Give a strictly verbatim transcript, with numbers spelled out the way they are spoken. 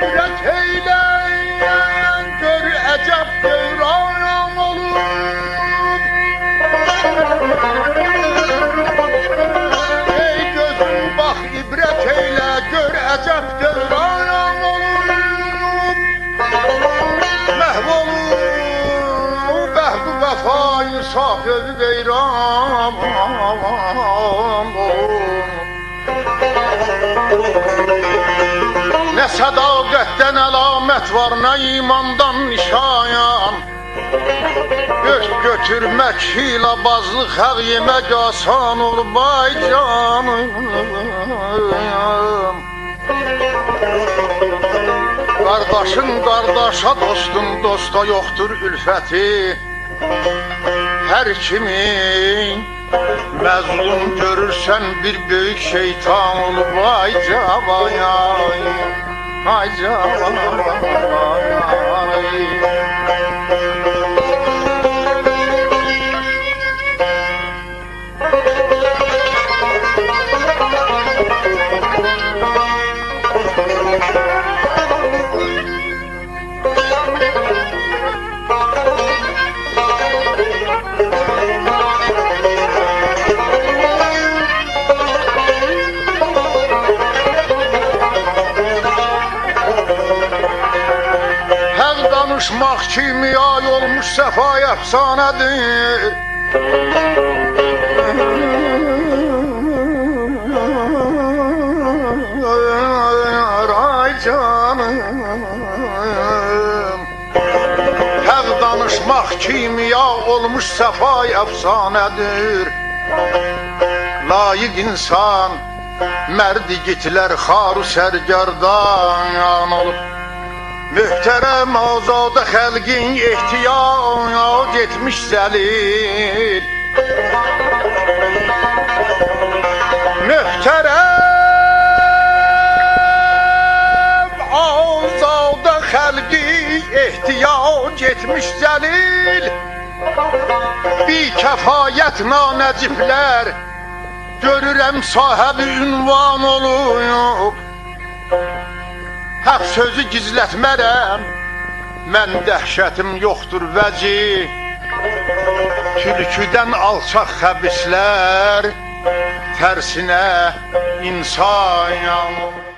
ibrət eyləyən, gör əcəb dövran olub. Ey gözüm bax ibrət eylə, gör əcəb dövran olub. Məhv olub bəhd-ü vəfa, insaf özü veyran olub. Nə sədaqətdən əlamət var, nə imandan nişayan. Göz götürmək, hilabazlıq, həq yemək asan olub ay canım. Qardaşın qardaşa, dostun dosta yoxdur ülfəti. Hər kimin məzlum görürsən bir böyük şeytan olub ay cavan, ay cavan. Danışmaq kimya olmuş səfay əfsanədir. Ay canım, həq danışmaq kimya olmuş səfay əfsanədir. Layiq insan mərd igidlər xaru sərgərdan olub. Möhtərəm azadə xəlqin ehtiyac etmiş zəlil. Möhtərəm azadə xəlqin ehtiyac etmiş zəlil. Bir kəfayət nanəciblər görürəm sahibi ünvan olub. Həq sözü gizlətmərəm, mən dəhşətim yoxdur vəci. Tülküdən alçaq xəbislər, tərsinə insan.